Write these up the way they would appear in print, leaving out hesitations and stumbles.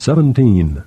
17.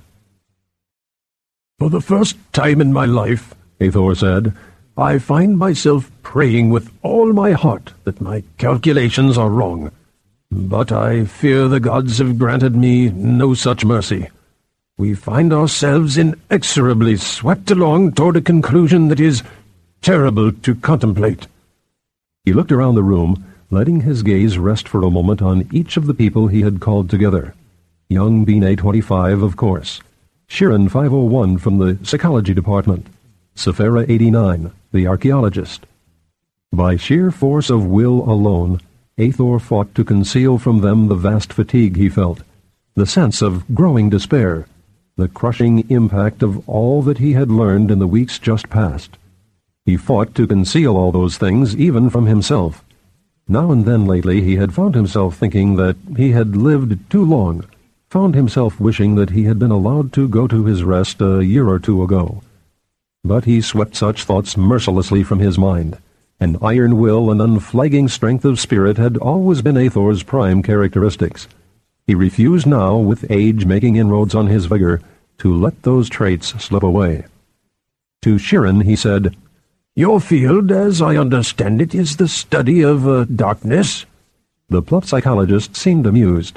For the first time in my life, Hathor said, I find myself praying with all my heart that my calculations are wrong. But I fear the gods have granted me no such mercy. We find ourselves inexorably swept along toward a conclusion that is terrible to contemplate. He looked around the room, letting his gaze rest for a moment on each of the people he had called together. Young Binet 25, of course. Shirin 501 from the psychology department. Sephira 89, the archaeologist. By sheer force of will alone, Hathor fought to conceal from them the vast fatigue he felt, the sense of growing despair, the crushing impact of all that he had learned in the weeks just past. He fought to conceal all those things even from himself. Now and then lately he had found himself thinking that he had lived too long, found himself wishing that he had been allowed to go to his rest a year or two ago. But he swept such thoughts mercilessly from his mind. An iron will and unflagging strength of spirit had always been Hathor's prime characteristics. He refused now, with age making inroads on his vigor, to let those traits slip away. To Shirin he said, Your field, as I understand it, is the study of darkness? The plump psychologist seemed amused.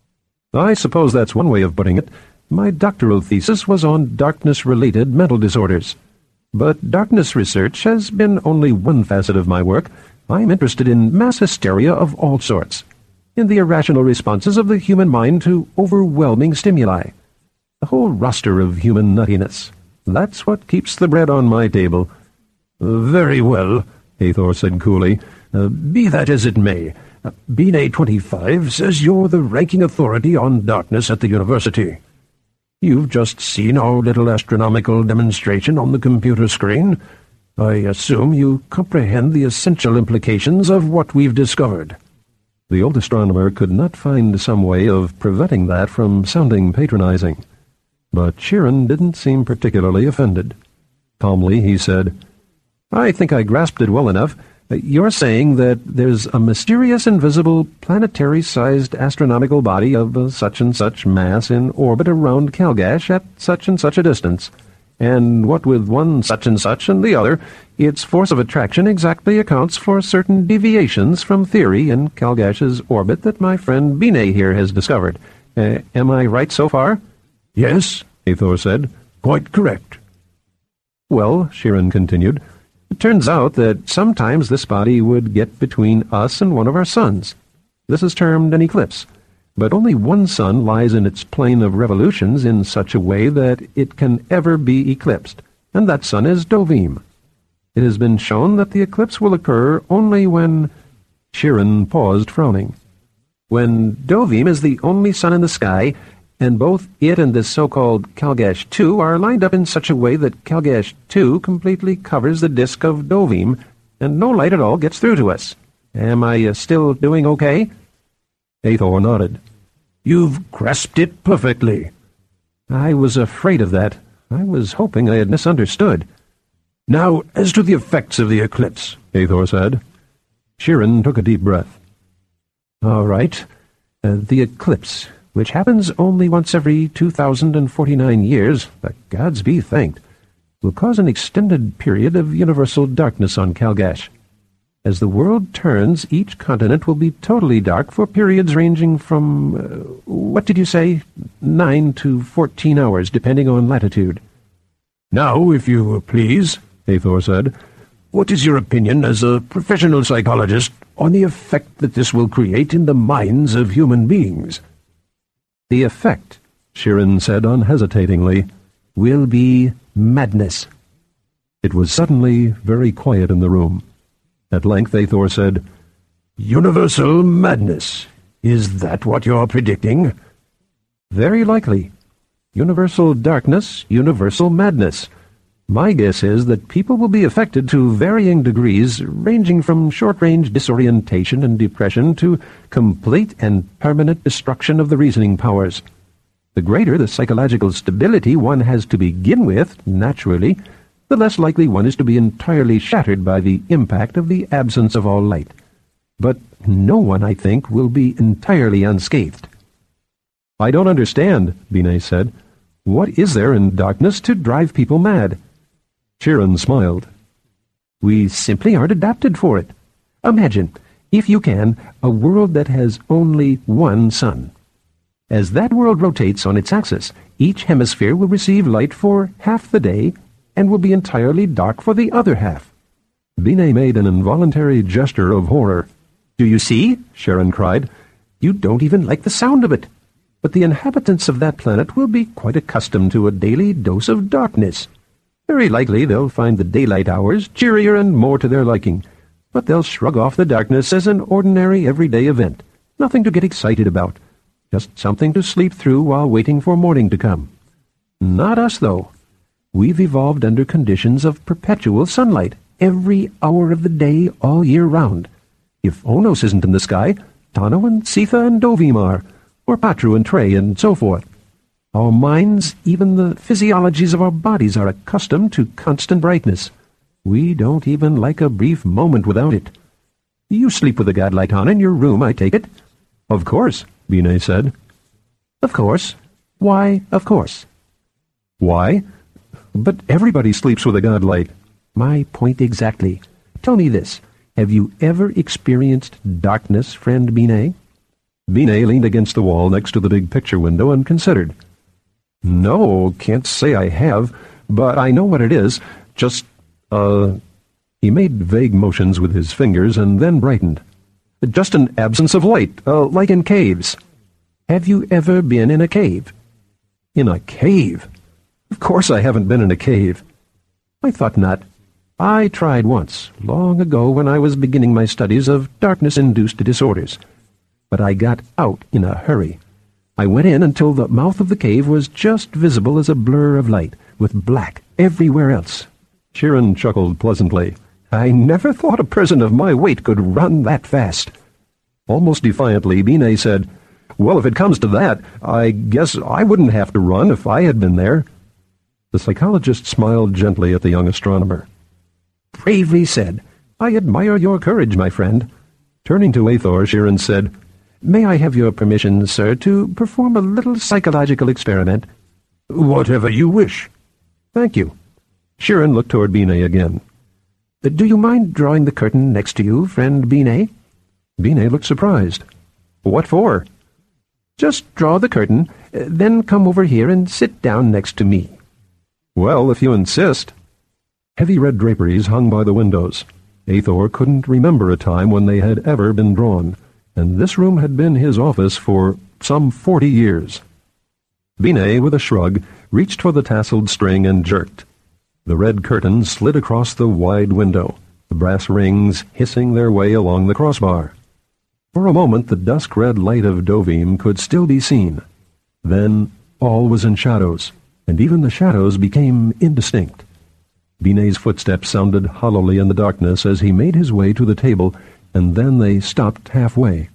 I suppose that's one way of putting it. My doctoral thesis was on darkness-related mental disorders. But darkness research has been only one facet of my work. I'm interested in mass hysteria of all sorts, in the irrational responses of the human mind to overwhelming stimuli. The whole roster of human nuttiness. That's what keeps the bread on my table. Very well, Hathor said coolly. Be that as it may, Binet 25 says you're the ranking authority on darkness at the university. You've just seen our little astronomical demonstration on the computer screen. I assume you comprehend the essential implications of what we've discovered. The old astronomer could not find some way of preventing that from sounding patronizing. But Shirin didn't seem particularly offended. Calmly he said, I think I grasped it well enough. You're saying that there's a mysterious, invisible, planetary-sized astronomical body of such-and-such mass in orbit around Calgash at such-and-such a distance, and what with one such-and-such and the other, its force of attraction exactly accounts for certain deviations from theory in Calgash's orbit that my friend Binet here has discovered. Am I right so far? Yes, Hathor said. Quite correct. Well, Shirin continued, it turns out that sometimes this body would get between us and one of our suns. This is termed an eclipse, but only one sun lies in its plane of revolutions in such a way that it can ever be eclipsed, and that sun is Dovim. It has been shown that the eclipse will occur only when... Shirin paused, frowning. When Dovim is the only sun in the sky, and both it and this so-called Calgash 2 are lined up in such a way that Calgash 2 completely covers the disk of Dovim, and no light at all gets through to us. Am I still doing okay? Hathor nodded. You've grasped it perfectly. I was afraid of that. I was hoping I had misunderstood. Now, as to the effects of the eclipse, Hathor said. Shirin took a deep breath. All right. The eclipse, which happens only once every 2,049 years, the gods be thanked, will cause an extended period of universal darkness on Calgash. As the world turns, each continent will be totally dark for periods ranging from, what did you say, 9 to 14 hours, depending on latitude. Now, if you please, Hathor said, what is your opinion as a professional psychologist on the effect that this will create in the minds of human beings? The effect, Shirin said unhesitatingly, will be madness. It was suddenly very quiet in the room. At length Hathor said, Universal madness. Is that what you're predicting? Very likely. Universal darkness, universal madness. My guess is that people will be affected to varying degrees, ranging from short-range disorientation and depression to complete and permanent destruction of the reasoning powers. The greater the psychological stability one has to begin with, naturally, the less likely one is to be entirely shattered by the impact of the absence of all light. But no one, I think, will be entirely unscathed. "I don't understand," Binet said. "What is there in darkness to drive people mad?" Sheeran smiled. "We simply aren't adapted for it. Imagine, if you can, a world that has only one sun. As that world rotates on its axis, each hemisphere will receive light for half the day and will be entirely dark for the other half." Binet made an involuntary gesture of horror. "Do you see?" Sheeran cried. "You don't even like the sound of it. But the inhabitants of that planet will be quite accustomed to a daily dose of darkness. Very likely they'll find the daylight hours cheerier and more to their liking, but they'll shrug off the darkness as an ordinary everyday event, nothing to get excited about, just something to sleep through while waiting for morning to come. Not us, though. We've evolved under conditions of perpetual sunlight, every hour of the day, all year round. If Onos isn't in the sky, Tano and Sitha and Dovim are, or Patru and Trey, and so forth. Our minds, even the physiologies of our bodies, are accustomed to constant brightness. We don't even like a brief moment without it. You sleep with the gadlight on in your room, I take it?" "Of course," Binet said. "Of course? Why, of course?" "Why? But everybody sleeps with a gadlight." "My point exactly. Tell me this. Have you ever experienced darkness, friend Binet?" Binet leaned against the wall next to the big picture window and considered. "No, can't say I have, but I know what it is. Just, He made vague motions with his fingers and then brightened. "Just an absence of light, like in caves." "Have you ever been in a cave?" "In a cave? Of course I haven't been in a cave." "I thought not. I tried once, long ago when I was beginning my studies of darkness-induced disorders. But I got out in a hurry. I went in until the mouth of the cave was just visible as a blur of light, with black everywhere else." Sheeran chuckled pleasantly. "I never thought a person of my weight could run that fast." Almost defiantly, Binet said, "Well, if it comes to that, I guess I wouldn't have to run if I had been there." The psychologist smiled gently at the young astronomer. "Bravely said. I admire your courage, my friend." Turning to Aethor, Sheeran said, "May I have your permission, sir, to perform a little psychological experiment?" "Whatever you wish." "Thank you." Sheeran looked toward Binet again. "Do you mind drawing the curtain next to you, friend Binet?" Binet looked surprised. "What for?" "Just draw the curtain, then come over here and sit down next to me." "Well, if you insist." Heavy red draperies hung by the windows. Aethor couldn't remember a time when they had ever been drawn, and this room had been his office for some 40 years. Binet, with a shrug, reached for the tasseled string and jerked. The red curtain slid across the wide window, the brass rings hissing their way along the crossbar. For a moment the dusk-red light of Dovim could still be seen. Then all was in shadows, and even the shadows became indistinct. Binet's footsteps sounded hollowly in the darkness as he made his way to the table, and then they stopped halfway.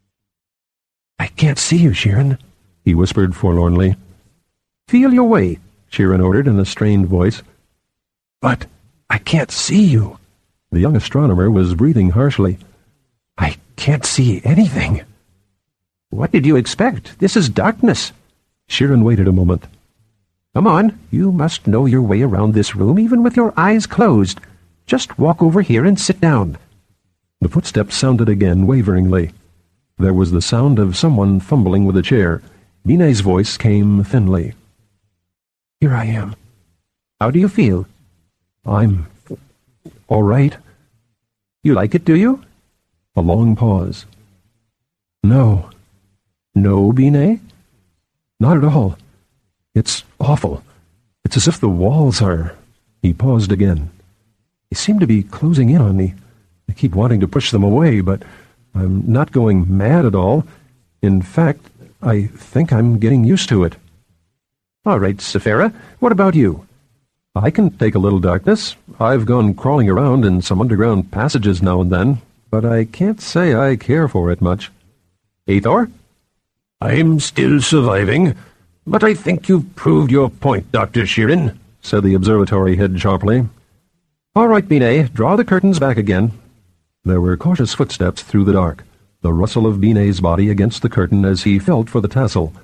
"I can't see you, Sheeran," he whispered forlornly. "Feel your way," Sheeran ordered in a strained voice. "But I can't see you." The young astronomer was breathing harshly. "I can't see anything." "What did you expect? This is darkness." Sheeran waited a moment. "Come on, you must know your way around this room even with your eyes closed. Just walk over here and sit down." The footsteps sounded again waveringly. There was the sound of someone fumbling with a chair. Binet's voice came thinly. "Here I am. How do you feel?" "I'm all right." "You like it, do you?" A long pause. "No." "No, Binet?" "Not at all. It's awful. It's as if the walls are—" He paused again. "They seem to be closing in on me. I keep wanting to push them away, but I'm not going mad at all. In fact, I think I'm getting used to it." "All right, Sephira, what about you?" "I can take a little darkness. I've gone crawling around in some underground passages now and then, but I can't say I care for it much." "Aethor?" "I'm still surviving, but I think you've proved your point, Dr. Sheeran," said the observatory head sharply. "All right, Binet, draw the curtains back again." There were cautious footsteps through the dark, the rustle of Binet's body against the curtain as he felt for the tassel.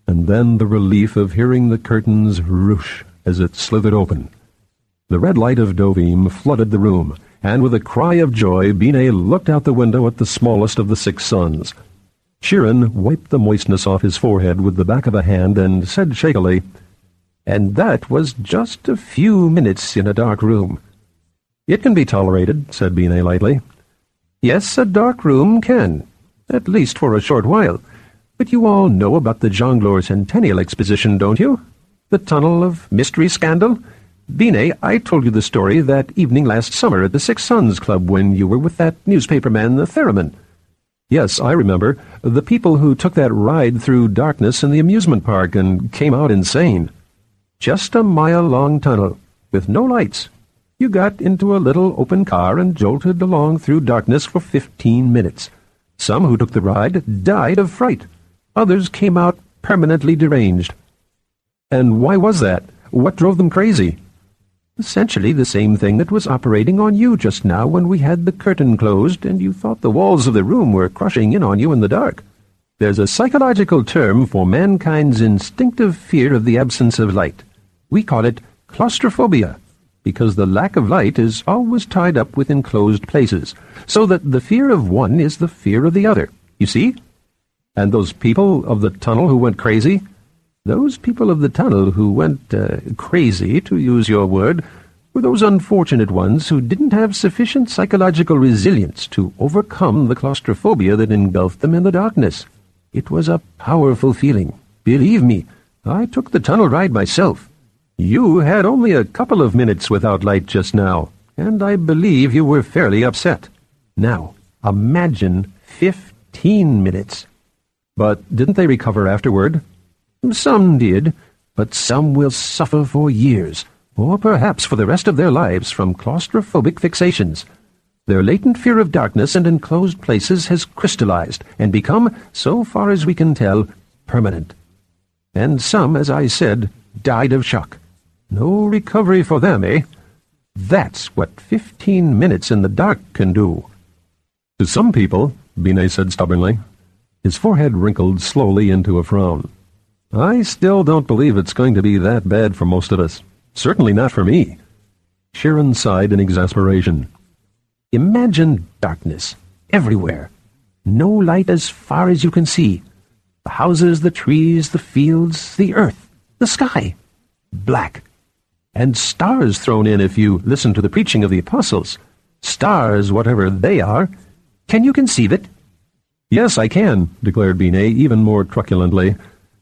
and then the relief of hearing the curtains roosh as it slithered open. The red light of Dovime flooded the room, and with a cry of joy, Binet looked out the window at the smallest of the 6 sons. Sheeran wiped the moistness off his forehead with the back of a hand and said shakily, "And that was just a few minutes in a dark room." "It can be tolerated," said Binet lightly. "Yes, a dark room can, at least for a short while. But you all know about the Jongleur Centennial Exposition, don't you? The Tunnel of Mystery scandal? Binet, I told you the story that evening last summer at the 6 Sons Club when you were with that newspaperman, the Theremin." "Yes, I remember. The people who took that ride through darkness in the amusement park and came out insane. Just a mile-long tunnel, with no lights. You got into a little open car and jolted along through darkness for 15 minutes. Some who took the ride died of fright. Others came out permanently deranged." "And why was that? What drove them crazy?" "Essentially the same thing that was operating on you just now when we had the curtain closed and you thought the walls of the room were crushing in on you in the dark. There's a psychological term for mankind's instinctive fear of the absence of light. We call it claustrophobia, because the lack of light is always tied up with enclosed places, so that the fear of one is the fear of the other. You see? And those people of the tunnel who went crazy? Those people of the tunnel who went crazy, to use your word, were those unfortunate ones who didn't have sufficient psychological resilience to overcome the claustrophobia that engulfed them in the darkness. It was a powerful feeling. Believe me, I took the tunnel ride myself. You had only a couple of minutes without light just now, and I believe you were fairly upset. Now, imagine 15 minutes. But didn't they recover afterward?" "Some did, but some will suffer for years, or perhaps for the rest of their lives, from claustrophobic fixations. Their latent fear of darkness and enclosed places has crystallized and become, so far as we can tell, permanent. And some, as I said, died of shock. No recovery for them, eh? That's what 15 minutes in the dark can do." "To some people," Binet said stubbornly. His forehead wrinkled slowly into a frown. "I still don't believe it's going to be that bad for most of us. Certainly not for me." Sheeran sighed in exasperation. "Imagine darkness, everywhere. No light as far as you can see. The houses, the trees, the fields, the earth, the sky. Black. And stars thrown in if you listen to the preaching of the apostles. Stars, whatever they are. Can you conceive it?" "Yes, I can," declared Binet even more truculently.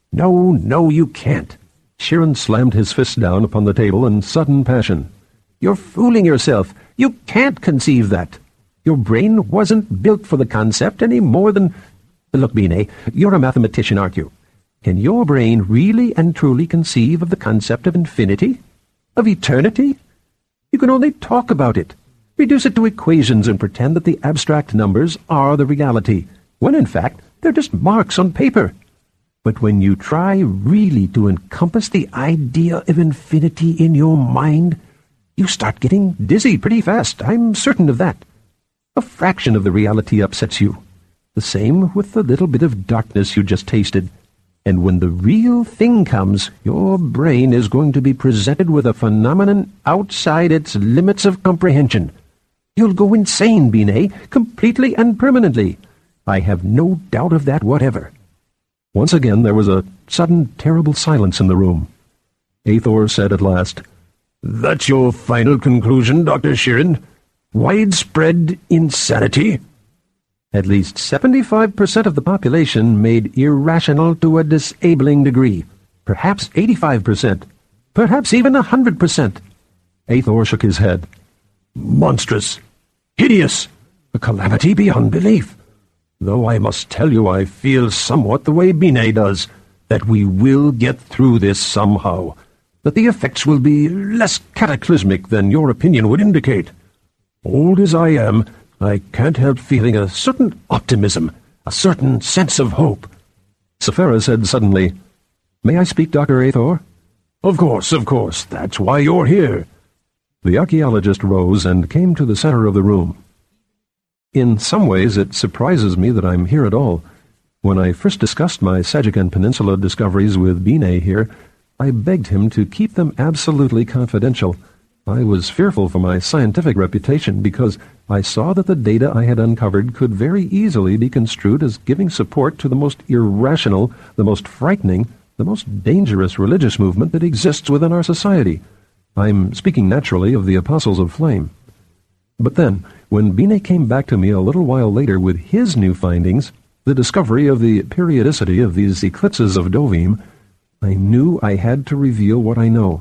No, you can't." Sheeran slammed his fist down upon the table in sudden passion. "You're fooling yourself. You can't conceive that. Your brain wasn't built for the concept any more than— Look, Binet, you're a mathematician, aren't you? Can your brain really and truly conceive of the concept of infinity? Of eternity? You can only talk about it. Reduce it to equations and pretend that the abstract numbers are the reality, when in fact they're just marks on paper. But when you try really to encompass the idea of infinity in your mind, you start getting dizzy pretty fast, I'm certain of that. A fraction of the reality upsets you. The same with the little bit of darkness you just tasted. And when the real thing comes, your brain is going to be presented with a phenomenon outside its limits of comprehension. You'll go insane, Binet, completely and permanently. I have no doubt of that whatever." Once again there was a sudden terrible silence in the room. Aethor said at last, "That's your final conclusion, Dr. Sheeran? Widespread insanity?" "At least 75% of the population made irrational to a disabling degree. Perhaps 85%. Perhaps even 100%. Aethor shook his head. "Monstrous! Hideous! A calamity beyond belief! Though I must tell you I feel somewhat the way Binet does, that we will get through this somehow, that the effects will be less cataclysmic than your opinion would indicate. Old as I am, I can't help feeling a certain optimism, a certain sense of hope." Sephira said suddenly, "May I speak, Dr. Aethor?" Of course, that's why you're here." The archaeologist rose and came to the center of the room. "In some ways it surprises me that I'm here at all. When I first discussed my Sajikan Peninsula discoveries with Binet here, I begged him to keep them absolutely confidential. I was fearful for my scientific reputation because I saw that the data I had uncovered could very easily be construed as giving support to the most irrational, the most frightening, the most dangerous religious movement that exists within our society. I'm speaking naturally of the Apostles of Flame. But then, when Binet came back to me a little while later with his new findings, the discovery of the periodicity of these eclipses of Dovim, I knew I had to reveal what I know.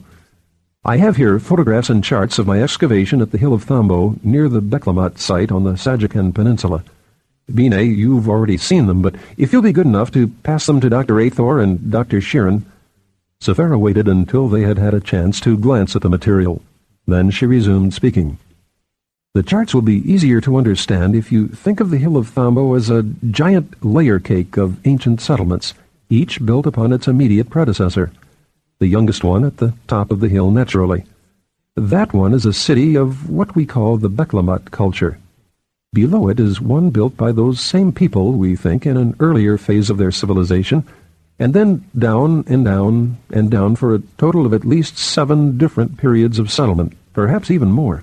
I have here photographs and charts of my excavation at the Hill of Thambo near the Beklamat site on the Sajikan Peninsula. Binet, you've already seen them, but if you'll be good enough to pass them to Dr. Athor and Dr. Sheeran. Sephora waited until they had had a chance to glance at the material. Then she resumed speaking. The charts will be easier to understand if you think of the Hill of Thambo as a giant layer cake of ancient settlements, each built upon its immediate predecessor. The youngest one at the top of the hill naturally. That one is a city of what we call the Beklamat culture. Below it is one built by those same people, we think, in an earlier phase of their civilization, and then down and down and down for a total of at least 7 different periods of settlement, perhaps even more.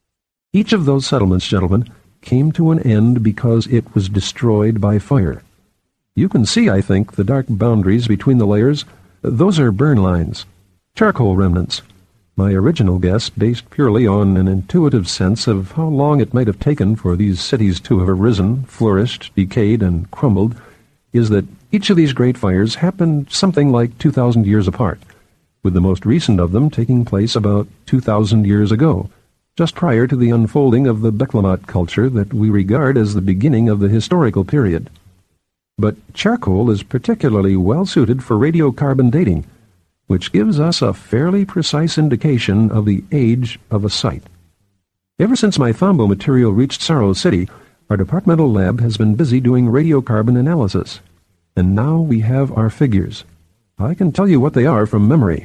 Each of those settlements, gentlemen, came to an end because it was destroyed by fire. You can see, I think, the dark boundaries between the layers. Those are burn lines, charcoal remnants. My original guess, based purely on an intuitive sense of how long it might have taken for these cities to have arisen, flourished, decayed, and crumbled, is that each of these great fires happened something like 2,000 years apart, with the most recent of them taking place about 2,000 years ago, just prior to the unfolding of the Beklamat culture that we regard as the beginning of the historical period. But charcoal is particularly well suited for radiocarbon dating, which gives us a fairly precise indication of the age of a site. Ever since my Thambo material reached Saro City, our departmental lab has been busy doing radiocarbon analysis, and now we have our figures. I can tell you what they are from memory.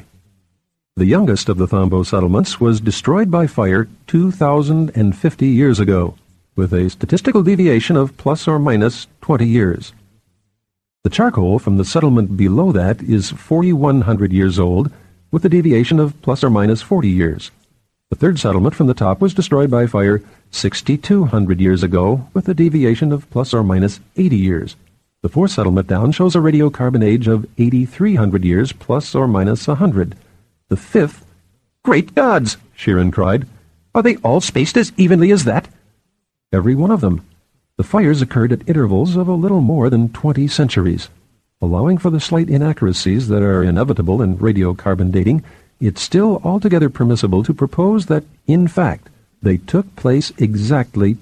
The youngest of the Thambo settlements was destroyed by fire 2,050 years ago, with a statistical deviation of plus or minus 20 years. The charcoal from the settlement below that is 4,100 years old, with a deviation of plus or minus 40 years. The third settlement from the top was destroyed by fire 6,200 years ago, with a deviation of plus or minus 80 years. The fourth settlement down shows a radiocarbon age of 8,300 years, plus or minus 100. The fifth... Great gods! Sheeran cried. Are they all spaced as evenly as that? Every one of them. The fires occurred at intervals of a little more than 20 centuries. Allowing for the slight inaccuracies that are inevitable in radiocarbon dating, it's still altogether permissible to propose that, in fact, they took place exactly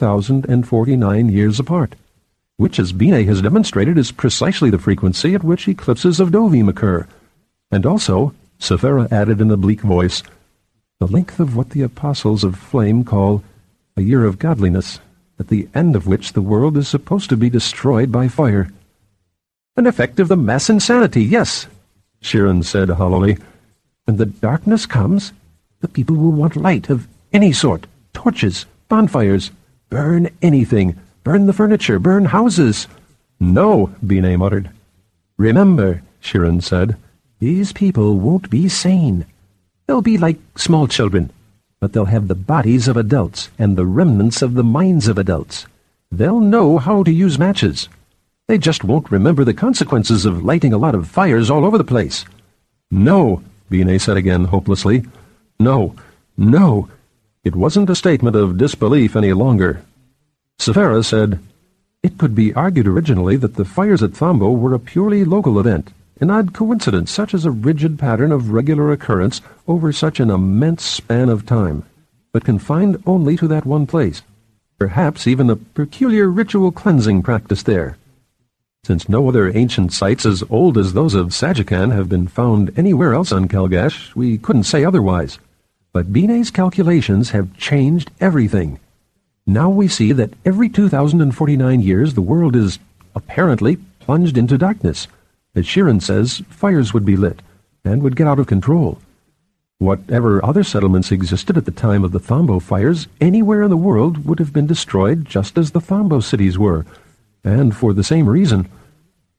2,049 years apart, which, as Binet has demonstrated, is precisely the frequency at which eclipses of Dovim occur. And also, Sephora added in a bleak voice, the length of what the Apostles of Flame call a year of godliness, at the end of which the world is supposed to be destroyed by fire. An effect of the mass insanity, yes, Sheeran said hollowly. When the darkness comes, the people will want light of any sort, torches, bonfires, burn anything, burn the furniture, burn houses. No, Binet muttered. Remember, Sheeran said, these people won't be sane. They'll be like small children, but they'll have the bodies of adults and the remnants of the minds of adults. They'll know how to use matches. They just won't remember the consequences of lighting a lot of fires all over the place. No, Binet said again hopelessly. No, no. It wasn't a statement of disbelief any longer. Sephora said, it could be argued originally that the fires at Thambo were a purely local event, an odd coincidence such as a rigid pattern of regular occurrence over such an immense span of time, but confined only to that one place, perhaps even a peculiar ritual cleansing practiced there. Since no other ancient sites as old as those of Sajikan have been found anywhere else on Kalgash, we couldn't say otherwise. But Binet's calculations have changed everything. Now we see that every 2,049 years the world is, apparently, plunged into darkness. As Sheeran says, fires would be lit, and would get out of control. Whatever other settlements existed at the time of the Thambo fires, anywhere in the world would have been destroyed just as the Thambo cities were, and for the same reason.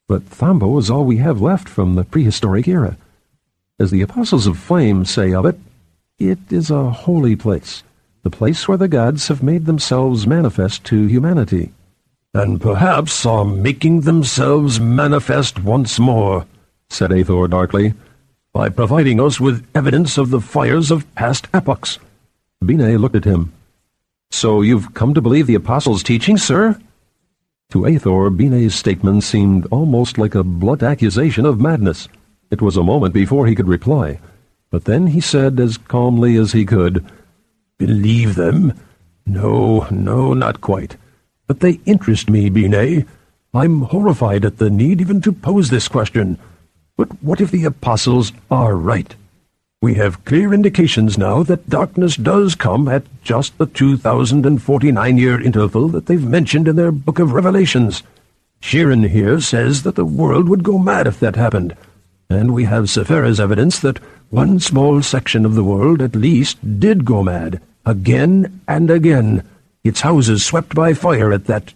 But Thambo is all we have left from the prehistoric era. As the Apostles of Flame say of it, it is a holy place, the place where the gods have made themselves manifest to humanity. And perhaps are making themselves manifest once more, said Aethor darkly, by providing us with evidence of the fires of past epochs. Bine looked at him. So you've come to believe the Apostles' teaching, sir? To Aethor, Bine's statement seemed almost like a blunt accusation of madness. It was a moment before he could reply, but then he said as calmly as he could, Believe them? No, not quite. But they interest me, Bine. I'm horrified at the need even to pose this question. But what if the Apostles are right? We have clear indications now that darkness does come at just the 2049-year interval that they've mentioned in their Book of Revelations. Sheeran here says that the world would go mad if that happened, and we have Sephira's evidence that one small section of the world at least did go mad, again and again, its houses swept by fire at that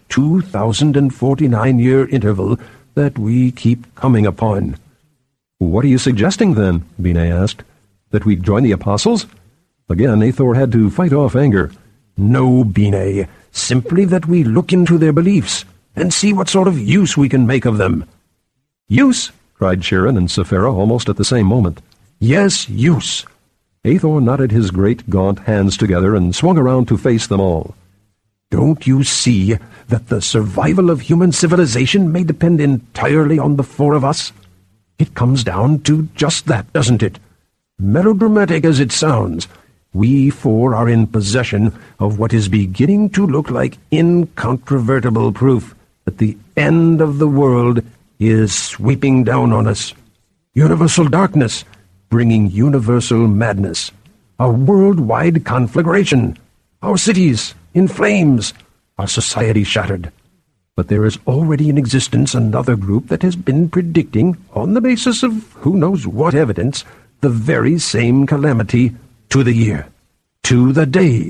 2049-year interval that we keep coming upon. What are you suggesting, then? Bine asked. That we join the Apostles? Again, Aethor had to fight off anger. No, Bine, simply that we look into their beliefs and see what sort of use we can make of them. Use? Cried Sheeran and Sephira almost at the same moment. Yes, use. Aethor knotted his great gaunt hands together and swung around to face them all. Don't you see that the survival of human civilization may depend entirely on the four of us? It comes down to just that, doesn't it? Melodramatic as it sounds, we four are in possession of what is beginning to look like incontrovertible proof that the end of the world is sweeping down on us. Universal darkness, bringing universal madness. A worldwide conflagration. Our cities in flames. Our society shattered. But there is already in existence another group that has been predicting, on the basis of who knows what evidence, the very same calamity to the year, to the day.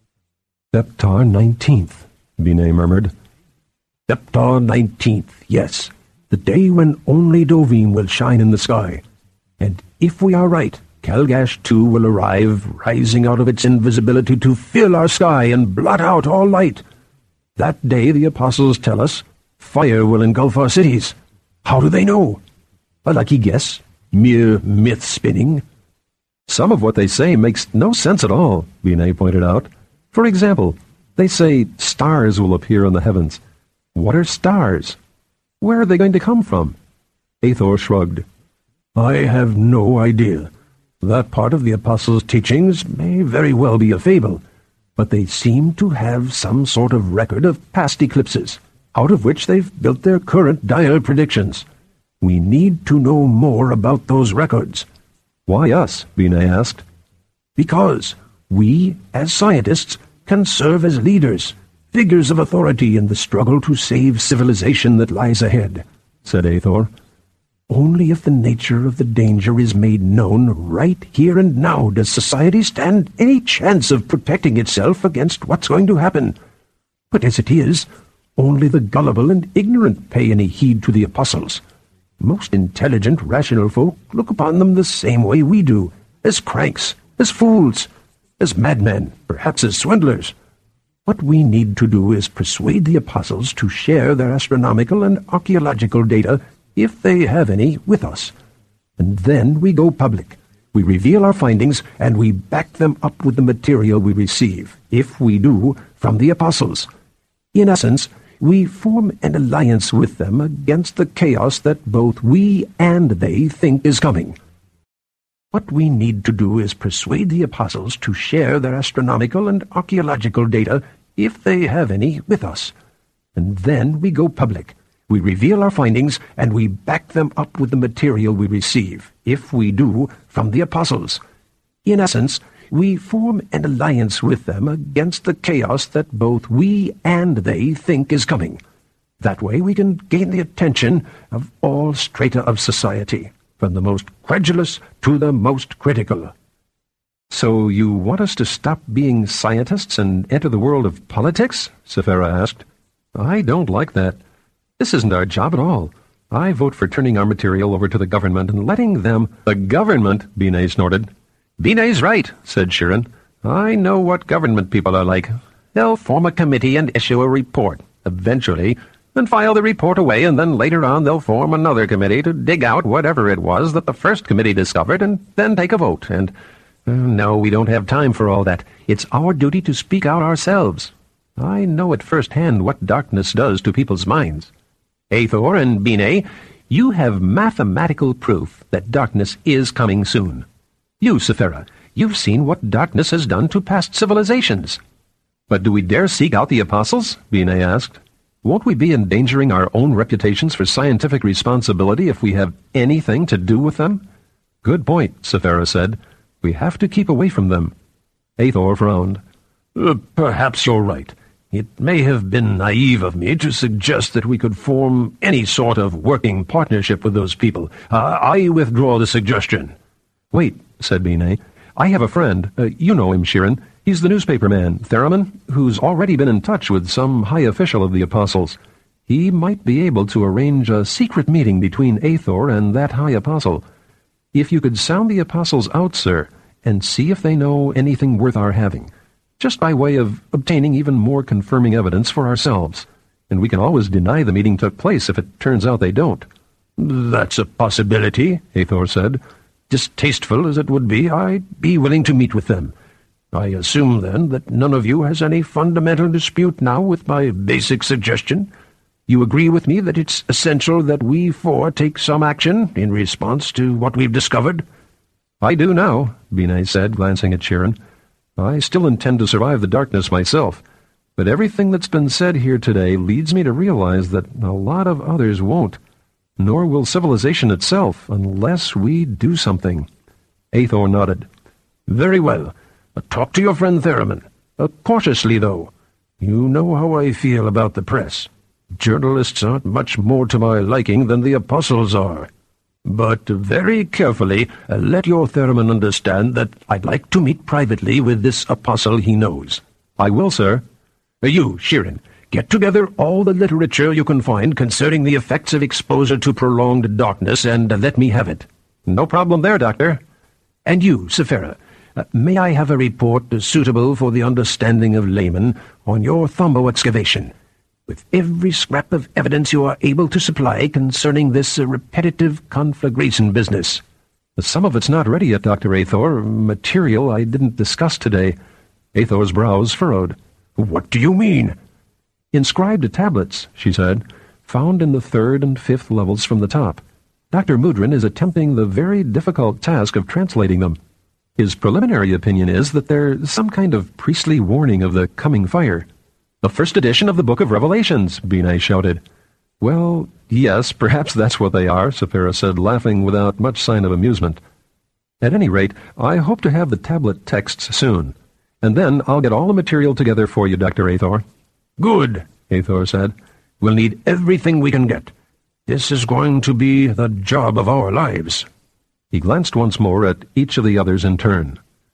Theptar 19th, Bine murmured. Theptar 19th, yes, the day when only Doveen will shine in the sky. And if we are right, Kelgash too will arrive, rising out of its invisibility to fill our sky and blot out all light. That day, the Apostles tell us, fire will engulf our cities. How do they know? A lucky guess. Mere myth-spinning. Some of what they say makes no sense at all, Bine pointed out. For example, they say stars will appear in the heavens. What are stars? Where are they going to come from? Aethor shrugged. I have no idea. That part of the Apostles' teachings may very well be a fable, but they seem to have some sort of record of past eclipses, out of which they've built their current dire predictions. We need to know more about those records. Why us? Bine asked. Because we, as scientists, can serve as leaders, figures of authority in the struggle to save civilization that lies ahead, said Aethor. Only if the nature of the danger is made known right here and now does society stand any chance of protecting itself against what's going to happen. But as it is, only the gullible and ignorant pay any heed to the Apostles. Most intelligent, rational folk look upon them the same way we do, as cranks, as fools, as madmen, perhaps as swindlers. What we need to do is persuade the Apostles to share their astronomical and archaeological data, if they have any, with us. And then we go public. We reveal our findings, and we back them up with the material we receive, if we do, from the Apostles. In essence, we form an alliance with them against the chaos that both we and they think is coming. What we need to do is persuade the Apostles to share their astronomical and archaeological data, if they have any, with us. And then we go public. We reveal our findings, and we back them up with the material we receive, if we do, from the Apostles. In essence, we form an alliance with them against the chaos that both we and they think is coming. That way we can gain the attention of all strata of society, from the most credulous to the most critical. So you want us to stop being scientists and enter the world of politics? Sephira asked. I don't like that. This isn't our job at all. I vote for turning our material over to the government and letting them— The government? Binet snorted. Binet's right, said Sheeran. I know what government people are like. They'll form a committee and issue a report, eventually, and file the report away, and then later on they'll form another committee to dig out whatever it was that the first committee discovered, and then take a vote, and— no, we don't have time for all that. It's our duty to speak out ourselves. I know at first hand what darkness does to people's minds. Aethor and Binet, you have mathematical proof that darkness is coming soon. You, Sephira, you've seen what darkness has done to past civilizations. But do we dare seek out the apostles? Binet asked. Won't we be endangering our own reputations for scientific responsibility if we have anything to do with them? Good point, Sephira said. We have to keep away from them. Aethor frowned. Perhaps you're right. It may have been naive of me to suggest that we could form any sort of working partnership with those people. I withdraw the suggestion. Wait, said Binet. I have a friend. You know him, Sheeran. He's the newspaper man, Theremin, who's already been in touch with some high official of the apostles. He might be able to arrange a secret meeting between Aethor and that high apostle. If you could sound the apostles out, sir, and see if they know anything worth our having, just by way of obtaining even more confirming evidence for ourselves. And we can always deny the meeting took place if it turns out they don't. That's a possibility, Aethor said. Distasteful as it would be, I'd be willing to meet with them. I assume, then, that none of you has any fundamental dispute now with my basic suggestion. You agree with me that it's essential that we four take some action in response to what we've discovered? I do now, Binet said, glancing at Sheeran. I still intend to survive the darkness myself, but everything that's been said here today leads me to realize that a lot of others won't, nor will civilization itself, unless we do something. Aethor nodded. Very well. Talk to your friend Theremin. Cautiously, though. You know how I feel about the press. Journalists aren't much more to my liking than the apostles are. But very carefully let your Theremin understand that I'd like to meet privately with this apostle he knows. I will, sir. You, Sheeran, get together all the literature you can find concerning the effects of exposure to prolonged darkness, and let me have it. No problem there, Doctor. And you, Sephira, may I have a report suitable for the understanding of laymen on your Thumbo excavation, with every scrap of evidence you are able to supply concerning this repetitive conflagration business? Some of it's not ready yet, Dr. Aethor. Material I didn't discuss today. Aethor's brows furrowed. What do you mean? Inscribed tablets, she said, found in the 3rd and 5th levels from the top. Dr. Mudrin is attempting the very difficult task of translating them. His preliminary opinion is that they're some kind of priestly warning of the coming fire. The first edition of the Book of Revelations, Binet shouted. Well, yes, perhaps that's what they are, Sephira said, laughing without much sign of amusement. At any rate, I hope to have the tablet texts soon, and then I'll get all the material together for you, Dr. Aethor. Good, Aethor said. We'll need everything we can get. This is going to be the job of our lives. He glanced once more at each of the others in turn.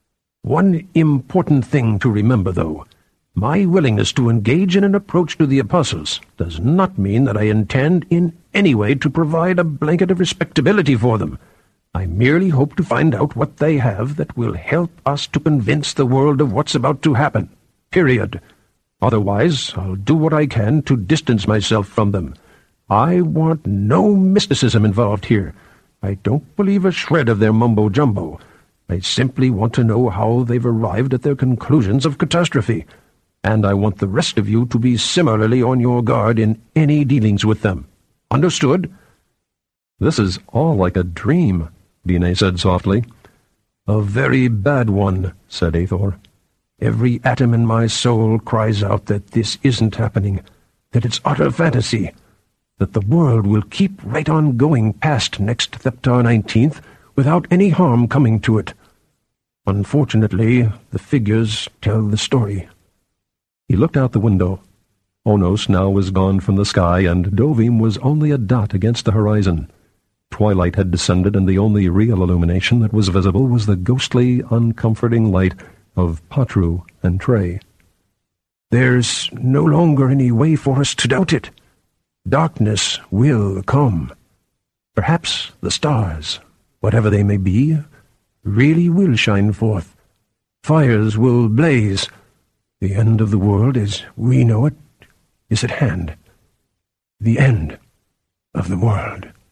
One important thing to remember, though. My willingness to engage in an approach to the apostles does not mean that I intend in any way to provide a blanket of respectability for them. I merely hope to find out what they have that will help us to convince the world of what's about to happen. Period. Otherwise, I'll do what I can to distance myself from them. I want no mysticism involved here. I don't believe a shred of their mumbo-jumbo. I simply want to know how they've arrived at their conclusions of catastrophe. And I want the rest of you to be similarly on your guard in any dealings with them. Understood? This is all like a dream, Binet said softly. A very bad one, said Aethor. Every atom in my soul cries out that this isn't happening, that it's utter fantasy, that the world will keep right on going past next Theptar 19th without any harm coming to it. Unfortunately, the figures tell the story. He looked out the window. Onos now was gone from the sky, and Dovim was only a dot against the horizon. Twilight had descended, and the only real illumination that was visible was the ghostly, uncomforting light of Patru and Trey. There's no longer any way for us to doubt it. Darkness will come. Perhaps the stars, whatever they may be, really will shine forth. Fires will blaze. The end of the world as we know it is at hand. The end of the world.